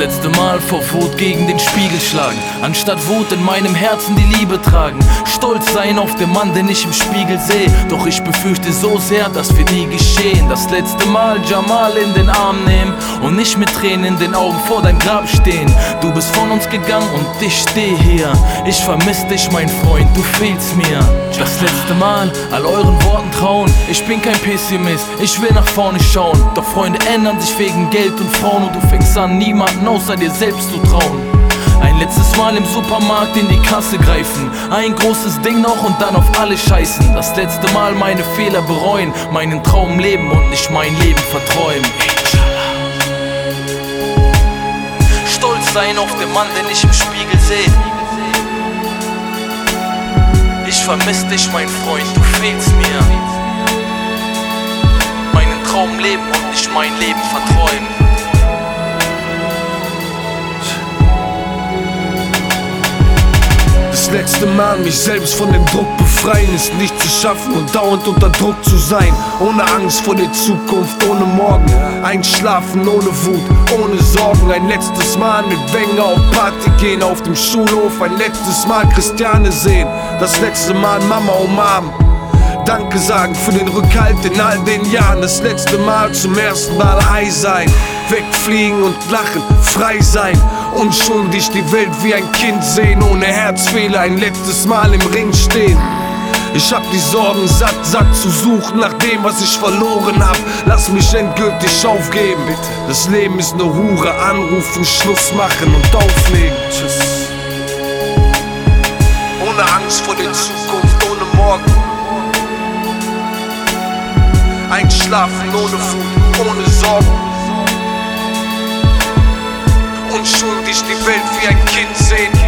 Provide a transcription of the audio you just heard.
letzte Mal vor Wut gegen den Spiegel schlagen, anstatt Wut in meinem Herzen die Liebe tragen. Stolz sein auf den Mann, den ich im Spiegel sehe, doch ich befürchte so sehr, das wird nie geschehen. Das letzte Mal Jamal in den Arm nehmen und nicht mit Tränen in den Augen vor dein Grab stehen. Du bist von uns gegangen und ich stehe hier. Ich vermiss dich, mein Freund, du fehlst mir. Das letzte Mal all euren Worten trauen. Ich bin kein Pessimist, ich will nach vorne schauen. Doch Freunde ändern sich wegen Geld und Frauen und du fängst an, niemanden außer dir selbst zu trauen. Ein letztes Mal im Supermarkt in die Kasse greifen, ein großes Ding noch und dann auf alle scheißen. Das letzte Mal meine Fehler bereuen, meinen Traum leben und nicht mein Leben verträumen. Stolz sein auf den Mann, den ich im Spiegel sehe. Ich vermiss dich, mein Freund, du fehlst mir. Meinen Traum leben und nicht mein Leben verträumen. Das letzte Mal mich selbst von dem Druck befreien, ist nicht zu schaffen und dauernd unter Druck zu sein. Ohne Angst vor der Zukunft, ohne Morgen, einschlafen ohne Wut, ohne Sorgen. Ein letztes Mal mit Wenger auf Party gehen, auf dem Schulhof ein letztes Mal Christiane sehen. Das letzte Mal Mama umarmen, Danke sagen für den Rückhalt in all den Jahren. Das letzte Mal zum ersten Mal high sein, wegfliegen und lachen, frei sein. Unschuldig die Welt wie ein Kind sehen, ohne Herzfehler ein letztes Mal im Ring stehen. Ich hab die Sorgen satt zu suchen nach dem, was ich verloren hab. Lass mich endgültig aufgeben. Das Leben ist ne Hure, anrufen, Schluss machen und auflegen. Tschüss. Ohne Angst vor der Zukunft, ohne Morgen. Einschlafen ohne Wut, ohne Sorgen. Unschuldig die Welt wie ein Kind sehen.